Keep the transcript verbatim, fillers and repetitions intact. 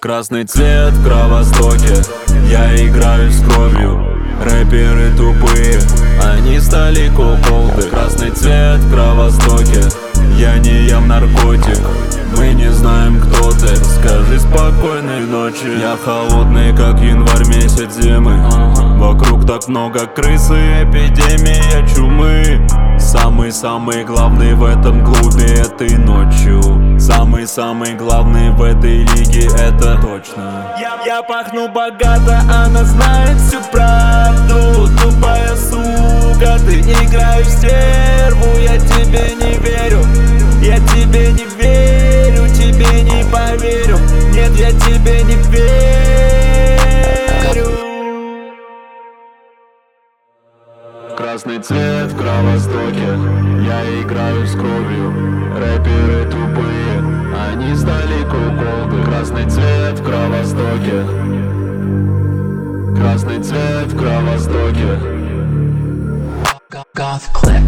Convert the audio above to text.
Красный цвет в Кровостоке, я играю с кровью. Рэперы тупые, они стали куколды. Красный цвет в Кровостоке, я не ем наркотик. Мы не знаем, кто ты, скажи спокойной ночи. Я холодный, как январь, месяц зимы. Вокруг так много крысы, эпидемия чумы. Самый-самый главный в этом клубе этой ночью. Самый-самый главный в этой лиге, это точно. Я, я пахну богато, она знает всю правду. Тупая сука, ты играешь в стерву. Я тебе не верю, я тебе не верю, тебе не поверю. Нет, я тебе не верю. Красный цвет в Кровостоке, я играю с кровью. Рэперы тупые, они стали куколды. Красный цвет в Кровостоке, красный цвет в Кровостоке. Goth Clip.